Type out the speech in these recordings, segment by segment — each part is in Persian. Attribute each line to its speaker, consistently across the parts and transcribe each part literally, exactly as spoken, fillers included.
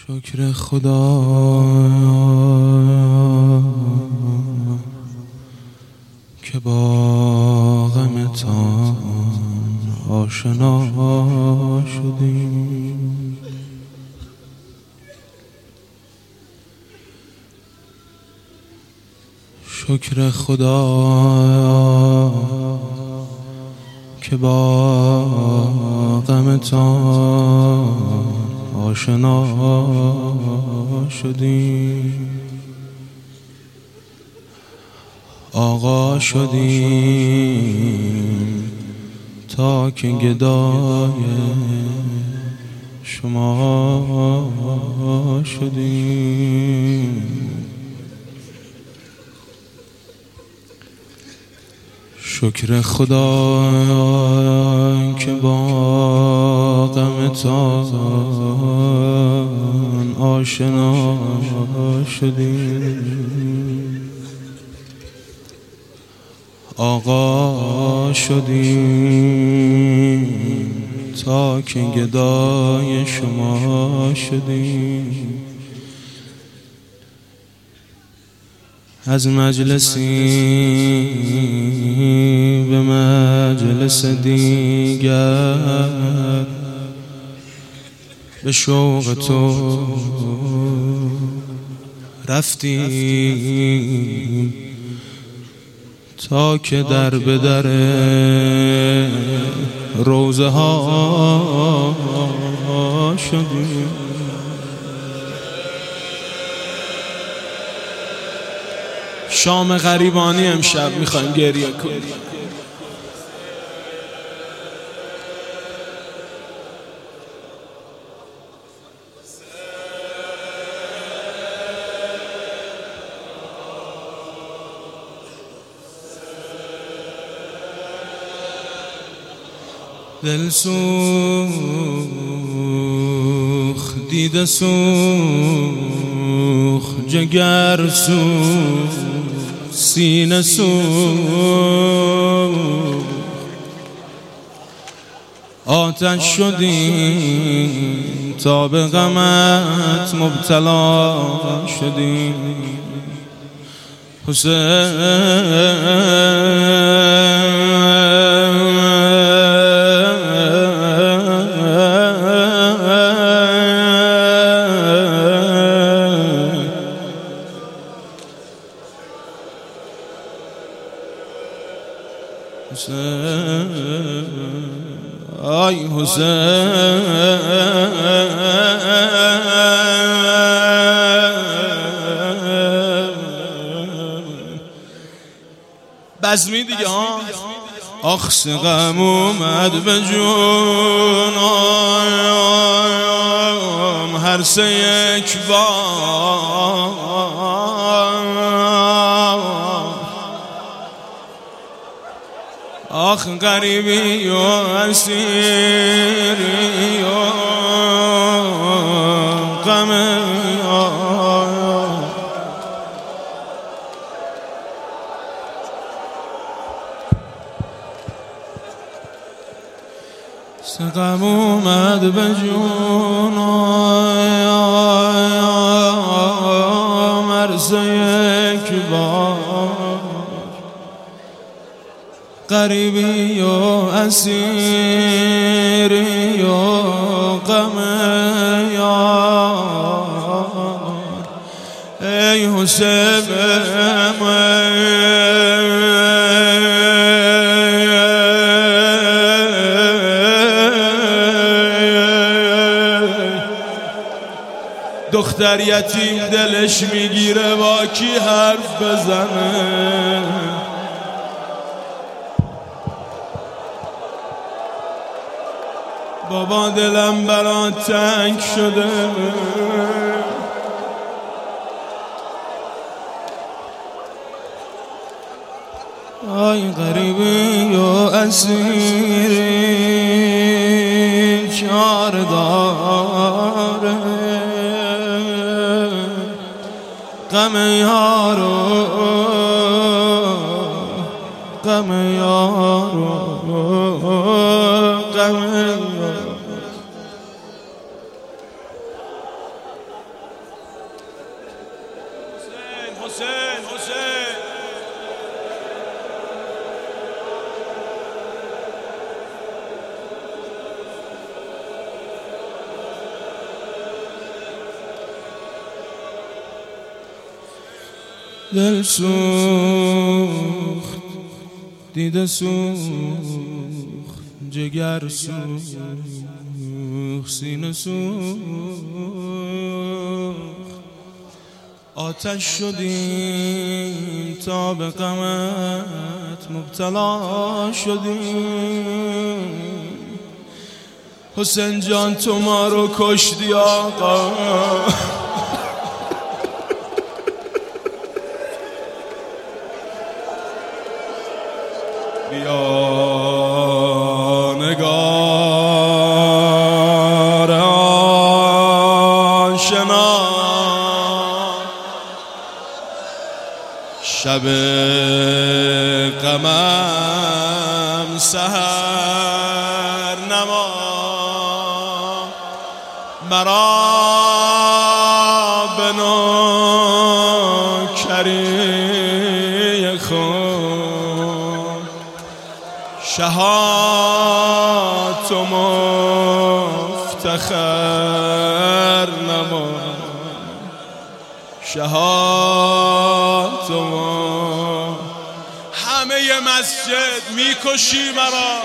Speaker 1: شکر خدا که با غمتان آشنا شدیم. شکر خدا که با غمتان آشنا شدیم. آقا شدیم تا که گدای شما شدیم. شکر خدا که با غمتان آشنا شدیم. آقا شدیم تا که گدای شما شدیم. از مجلسی به مجلس دیگر به شوق تو رفتیم تا که در به در روضه ها شدیم. شام غریبانی امشب میخوایم گریه کنیم. دل سوخ دیده سوخ جگر سوخ سینه سوخ آتش شدیم تا به غمت مبتلا شدیم. آی حسین بزمی دیگه ها. آخ غم اومد به جونم هر سه یک بار. آخ غریبی و اسیری و غم غم اومد به جونم هر سه یک بار. غریبی و اسیری و غم یار. ای حسین دختر یتیم دلش میگیره با کی حرف بزنه. بابا دلم برات تنگ شده. آی غریبی و اسیری چار داره غم یارو غم یارو غم یارو. حسین حسین دل سوخت دیده سوخت جگر سوخت سینه سوخت آتش شدیم تا به غمت مبتلا شدیم حسین جان تو ما رو کشتی آقا بیا نگار آشنا شب غمم سحر نما مرا به نوکری خود شهات و مفتخر نما شهات و همه مسجد میکشی مرا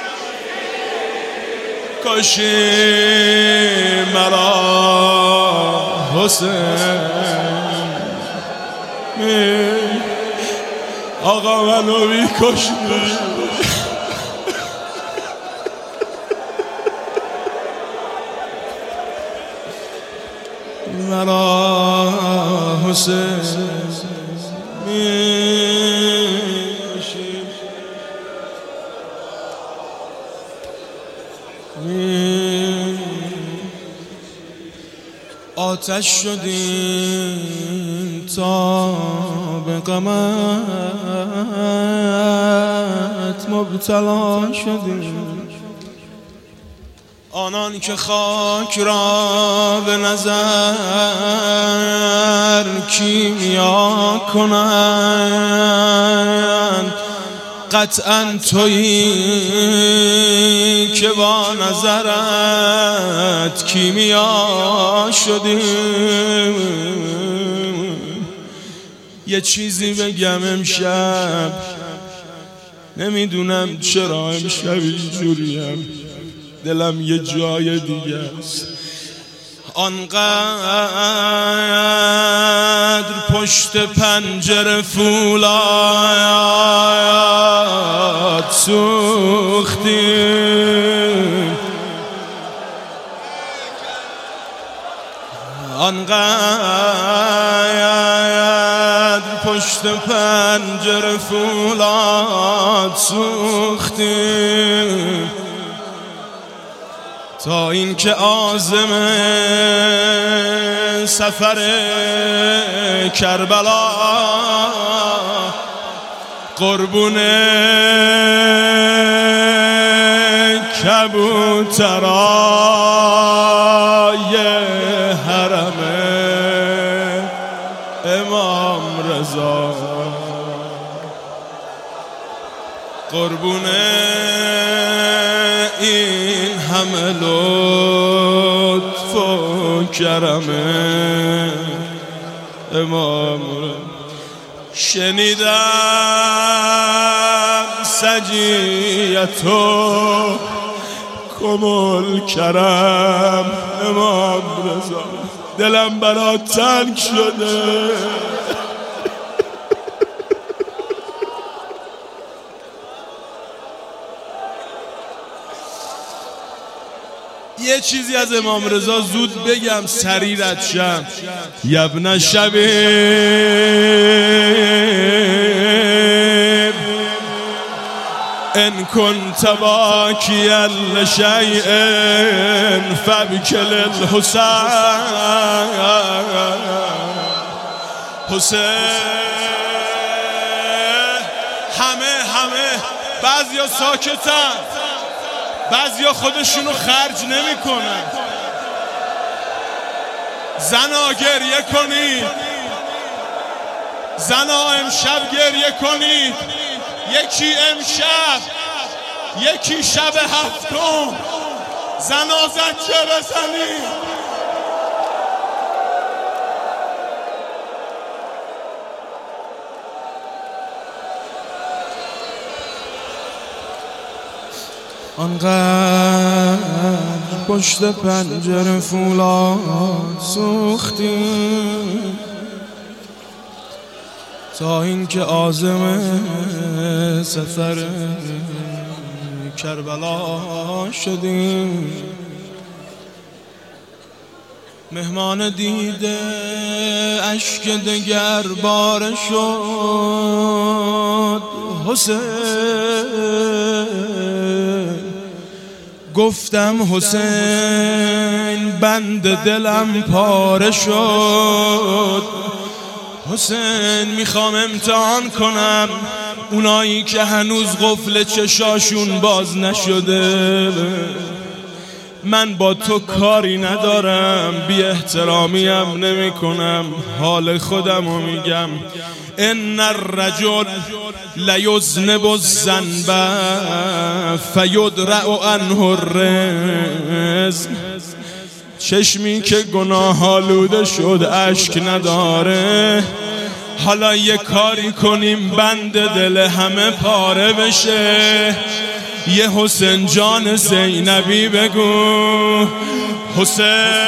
Speaker 1: کشی مرا حسین آقا منو میکشی مرا حسین میکشی آتش شدیم تا به غمت مبتلا شدیم آنان که خاک را به نظر کیمیا کنند قطعاً تویی که با نظرت کیمیا شدیم یه چیزی بگم امشب نمیدونم چرا امشب اینجوریم دلم یه جای دیگه است آنقدر پشت پنجره فولاد سوختیم آنقدر پشت پنجره فولاد سوختیم تا این که عازم سفر کربلا قربون کبوترای حرم امام رضا قربون این همه لطف و کرم امام شنیدم سجیتو کمال کرم امام رضا دلم برات تنگ شده یه چیزی از امام رضا زود بگم سریع رد شم یبن شبیب ان كنت باکیا لشیء فابکل الحسین حسین همه همه بعضیا ساکتن بعضیا خودشونو خرج نمی کنن زنا گریه کنید زنا امشب گریه کنید، یکی امشب، یکی شب هفتم، زنا زجه بزنید. آنقدر پشت پنجره فولاد سوختیم تا اینکه عازم سفر کربلا شدیم. مهمان دیده اشک دگر باره شد حسین، گفتم حسین بند دلم پاره شد. حسین میخوام امتحان کنم اونایی که هنوز قفل چشاشون باز نشده. من با تو کاری ندارم، بی احترامیم نمی کنم، حال خودم رو میگم. ان الرجل لیذنب الذنب فیدرأ عنه الرزق. چشمی که گناه آلوده شد اشک نداره، حالا یه کاری کنیم بند دل همه پاره بشه. یه حسین جان زینبی بگو، حسین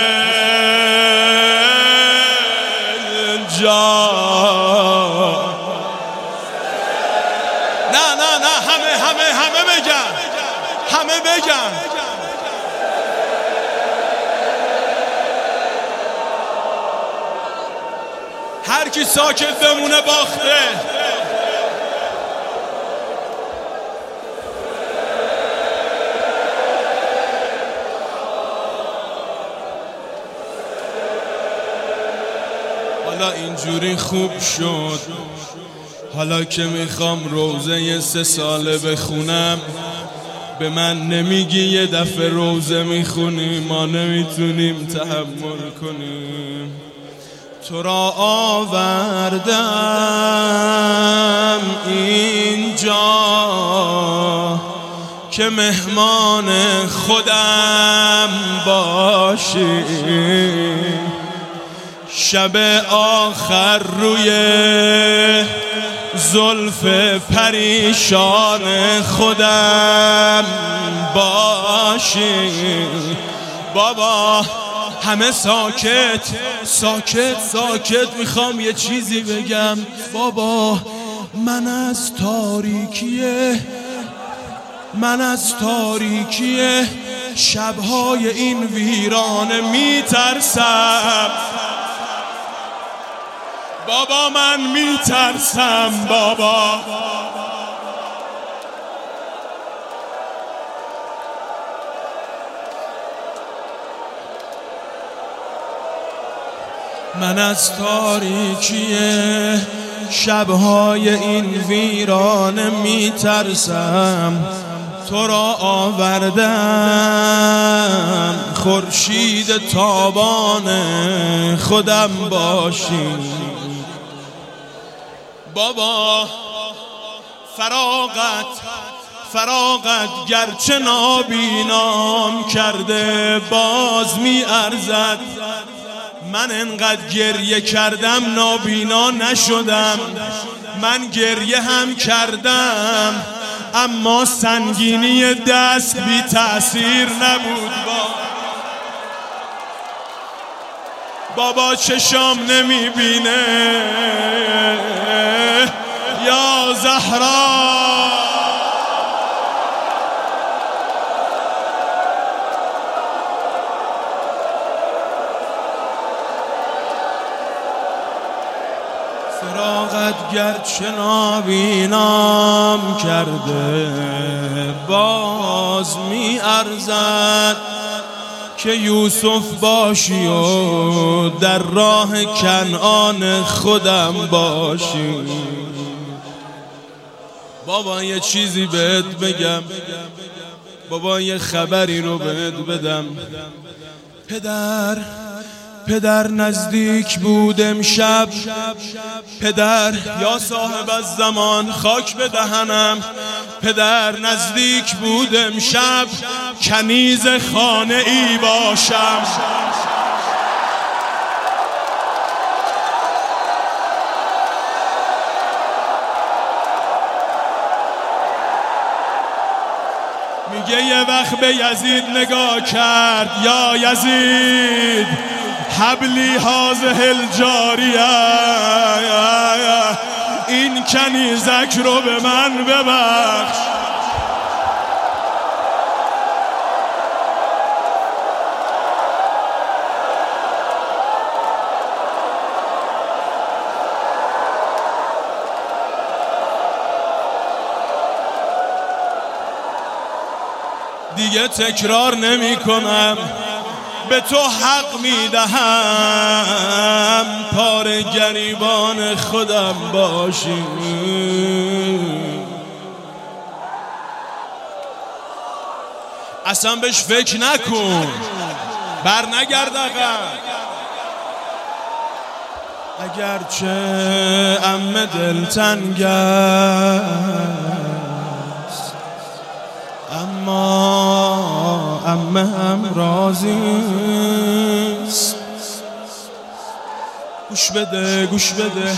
Speaker 1: جان. نه نه نه همه همه همه بگن، همه بگن. هر کی ساکت بمونه باخته. حالا اینجوری خوب شد، حالا که میخوام روزه سه ساله بخونم، به من نمیگی یه دفعه روزه میخونی ما نمیتونیم تحمل کنیم. تو را آوردم اینجا که مهمان خودم باشی، شب آخر روی زلف پریشان خودم باشی. بابا همه ساکت ساکت ساکت، میخوام یه چیزی بگم. بابا من از تاریکیه من از تاریکیه شبهای این ویرانه میترسم. بابا من میترسم بابا. من از تاریکی شبهای این ویرانه میترسم. تو را آوردم خورشید تابان خودم باشی. بابا فراغت فراغت گرچه نابینام کرده باز می ارزد. من انقدر گریه کردم نابینا نشدم، من گریه هم کردم اما سنگینی دست بی تأثیر نبود. بابا چشام نمی بینه یا زهرا. فراغت گرچه نابینام کرده باز می ارزد که یوسف باشی و در راه کنعان خودم باشی. بابا یه چیزی بهت بگم، بابا یه خبری رو بهت بدم. پدر پدر نزدیک بود امشب، پدر یا صاحب از زمان خاک به دهنم، پدر نزدیک بود امشب کنیز خانه ای باشم. میگه یه وقت به یزید نگاه کرد، یا یزید حبلی هازه الجاریه، این کنیزک رو به من ببخش. دیگه تکرار نمی کنم، به تو حق می دهم، پار گریبان خودم باشی. اصلا بهش فکر نکن، بر نگرد عقب. اگرچه عمه دلتنگ است، اما عمه هم راضی است. گوش بده گوش بده،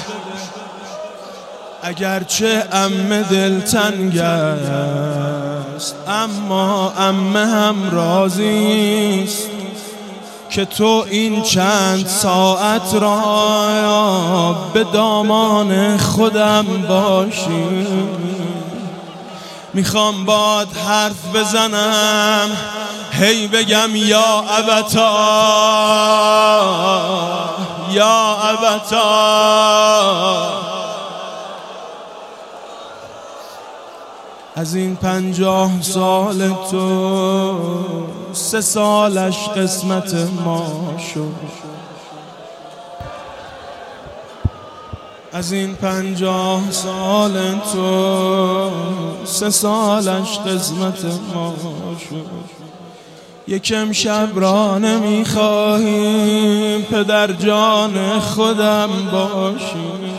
Speaker 1: اگرچه عمه دلتنگ است، اما عمه هم راضی است که تو این چند ساعت را به دامان خودم باشی. میخوام باد حرف بزنم، هی بگم یا ابتا یا ابتا. از این پنجاه سال تو سه سالش قسمت ما شد. از این پنجاه سال تو سه سالش قسمت ما شد. یکم شب را نمیخواهیم پدر جان خودم باشیم.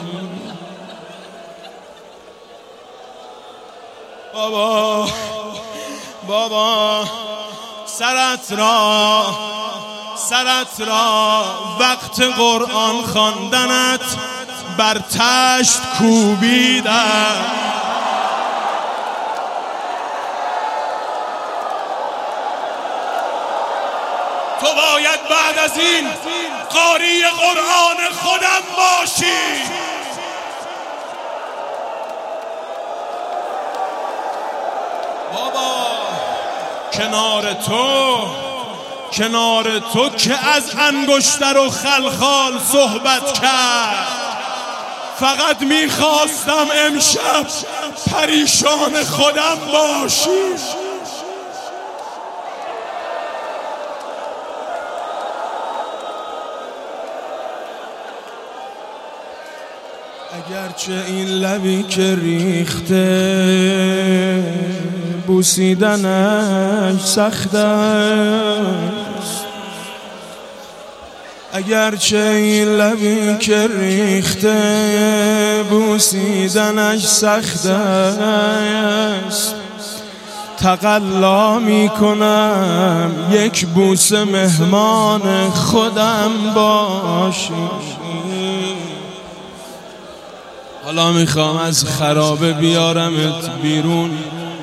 Speaker 1: بابا بابا سرت را سرت را وقت قرآن خواندنت بر تشت کوبیدن. تو باید بعد از این قاری قرآن خودم باشی. بابا کنار تو کنار تو که از انگشتر و خلخال صحبت کرد، فقط میخواستم امشب پریشان خودم باشی. اگرچه این لبی که ریخته بوسیدنش سخت است، اگرچه این لبی که ریخته بوسیدنش سخت است، تقلا می کنم یک بوسه مهمان خودم باشی. حالا میخوام از خرابه بیارمت بیرون،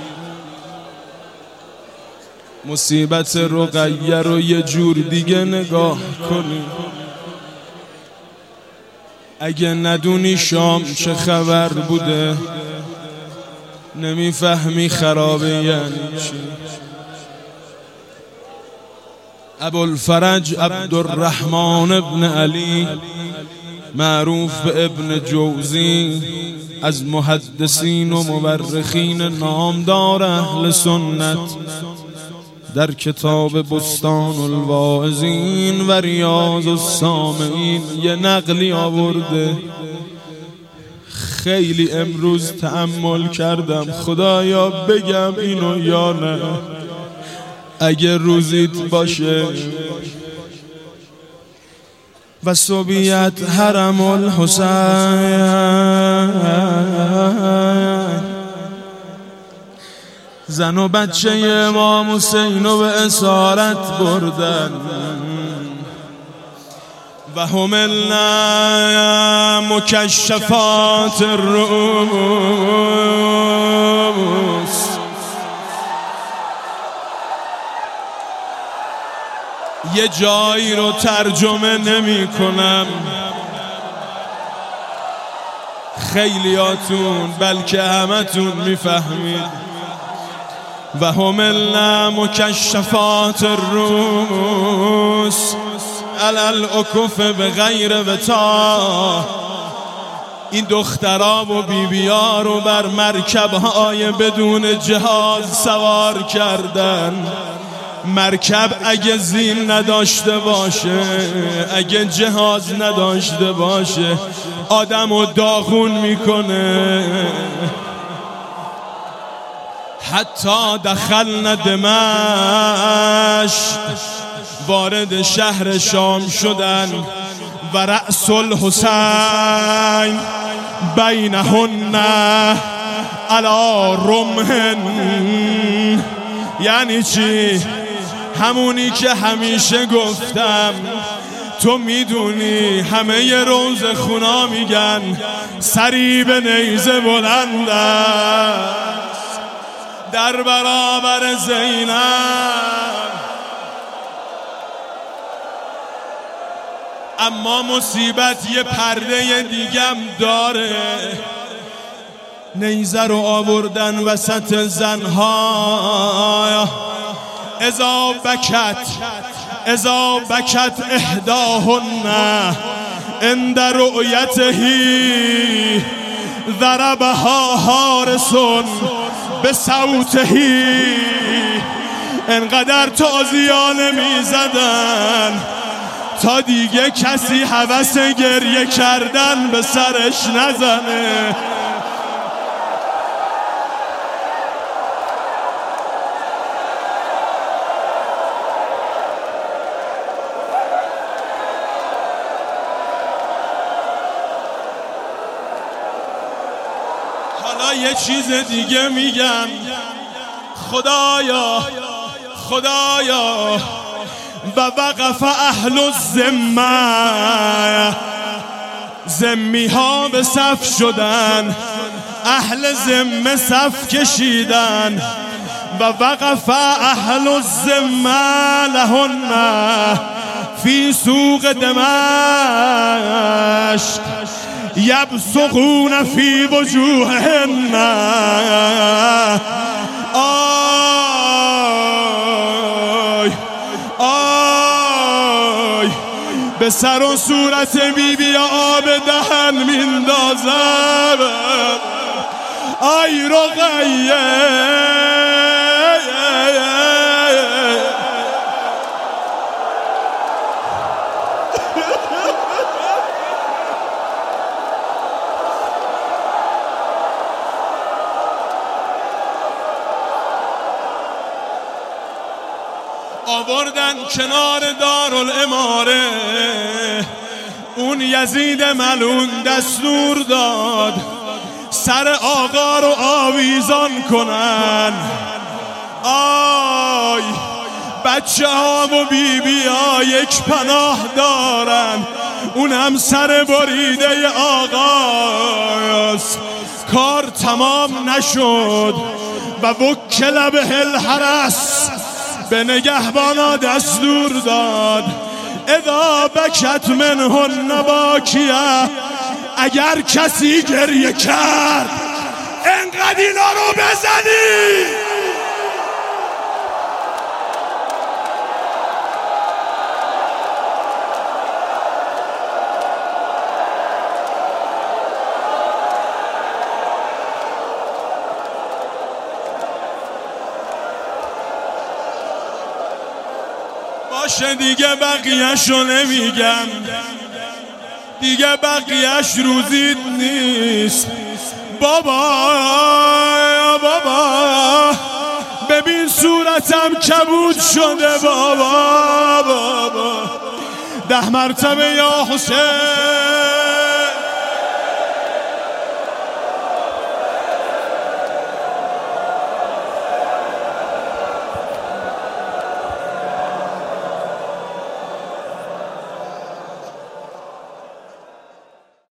Speaker 1: مصیبت رقیه رو یه جور دیگه نگاه کنی. اگه ندونی شام چه خبر بوده، نمیفهمی خرابه یعنی چی. ابوالفرج عبدالرحمن ابن علی، معروف به ابن جوزی، از محدثین و مورخین نامدار اهل سنت، در کتاب بستان الواعظین و ریاض السامعین یه نقلی آورده. خیلی امروز تأمل کردم، خدایا بگم اینو یا نه. اگه روزیت باشه و صبیت حرم الحسین. زن و بچه امام حسین رو به اسارت بردن و هملنا مکشفات الرؤوس. یه جایی رو ترجمه نمی کنم، خیلیاتون بلکه همتون میفهمید. و هملنا مکشفات الرؤوس علی الاکف بغیر وطا. این دخترها و بیبی‌ها رو بر مرکب‌های بدون جهاز سوار کردن. مرکب اگه زین نداشته باشه، اگه جهاز نداشته باشه، آدمو داغون میکنه. حتی دخلنا دمشق، وارد شهر شام شدن و رأس الحسین بینهن علی رمح. یعنی چی؟ همونی که همیشه گفتم، تو میدونی همه روز خونا میگن سری به نیزه بلند است در برابر زینب. اما مصیبت یه پرده دیگم داره. نیزه رو آوردن وسط زنها. اذا بکت اذا بکت احداهن عند رؤیته ضربها حارس به صوته. انقدر تازیانه میزدن تا دیگه کسی هوس گریه کردن به سرش نزنه. حالا یه چیز دیگه میگم. خدایا خدایا و وقف اهل الذمه. ذمی ها به صف شدن، اهل ذمه صف کشیدن. و وقف اهل الذمه لهن فی سوق دمشق یبصقون فی وجوههن. آی آی به سر و صورت بی بی آب دهن میندازم. آی رقیه آوردن کنار دارالاماره. اون یزید ملعون دستور داد سر آقا رو آویزان کنن. آی بچه ها و بی بی ها یک پناه دارن، اونم سر بریده آقاست. کار تمام نشد و وکل به الحرس، به نگهبانا دستور داد اذا بکت منهن باکیه. اگر کسی گریه کرد انقدر اینا رو بزنی. باشه دیگه بقیه‌شو نمیگم، دیگه بقیه‌ش روزید نیست. بابا بابا ببین صورتم کبود شده. بابا بابا ده مرتبه یا حسین.